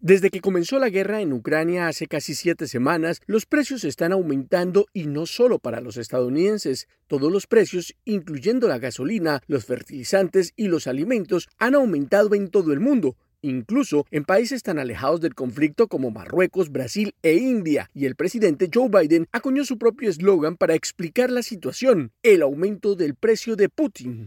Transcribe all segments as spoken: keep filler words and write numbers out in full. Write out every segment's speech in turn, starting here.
Desde que comenzó la guerra en Ucrania hace casi siete semanas, los precios están aumentando y no solo para los estadounidenses. Todos los precios, incluyendo la gasolina, los fertilizantes y los alimentos, han aumentado en todo el mundo, incluso en países tan alejados del conflicto como Marruecos, Brasil e India. Y el presidente Joe Biden acuñó su propio eslogan para explicar la situación: el aumento del precio de Putin.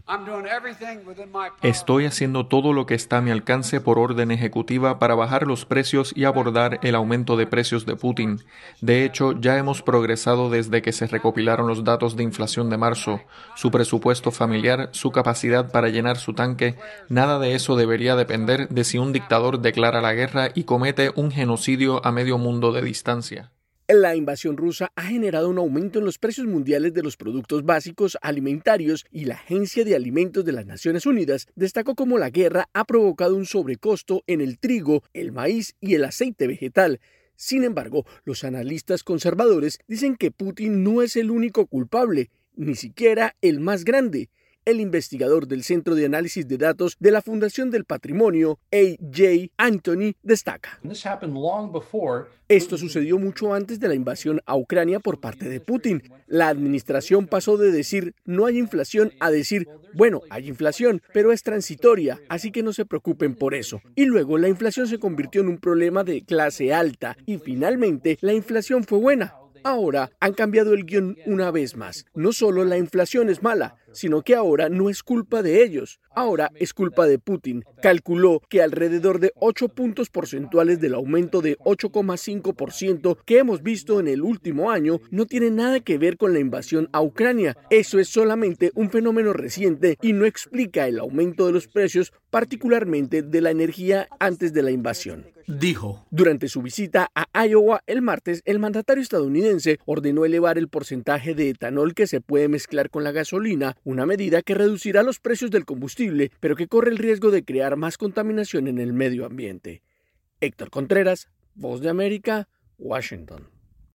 Estoy haciendo todo lo que está a mi alcance por orden ejecutiva para bajar los precios y abordar el aumento de precios de Putin. De hecho, ya hemos progresado desde que se recopilaron los datos de inflación de marzo, su presupuesto familiar, su capacidad para llenar su tanque. Nada de eso debería depender de si un dictador declara la guerra y comete un genocidio a medio mundo de distancia. La invasión rusa ha generado un aumento en los precios mundiales de los productos básicos alimentarios y la Agencia de Alimentos de las Naciones Unidas destacó cómo la guerra ha provocado un sobrecosto en el trigo, el maíz y el aceite vegetal. Sin embargo, los analistas conservadores dicen que Putin no es el único culpable, ni siquiera el más grande. El investigador del Centro de Análisis de Datos de la Fundación del Patrimonio, A J Anthony, destaca: esto sucedió mucho antes de la invasión a Ucrania por parte de Putin. La administración pasó de decir no hay inflación a decir, bueno, hay inflación, pero es transitoria, así que no se preocupen por eso. Y luego la inflación se convirtió en un problema de clase alta y finalmente la inflación fue buena. Ahora han cambiado el guión una vez más. No solo la inflación es mala, sino que ahora no es culpa de ellos. Ahora es culpa de Putin. Calculó que alrededor de ocho puntos porcentuales del aumento de ocho coma cinco por ciento que hemos visto en el último año no tiene nada que ver con la invasión a Ucrania. Eso es solamente un fenómeno reciente y no explica el aumento de los precios, particularmente de la energía antes de la invasión, dijo. Durante su visita a Iowa el martes, el mandatario estadounidense ordenó elevar el porcentaje de etanol que se puede mezclar con la gasolina, una medida que reducirá los precios del combustible, pero que corre el riesgo de crear más contaminación en el medio ambiente. Héctor Contreras, Voz de América, Washington.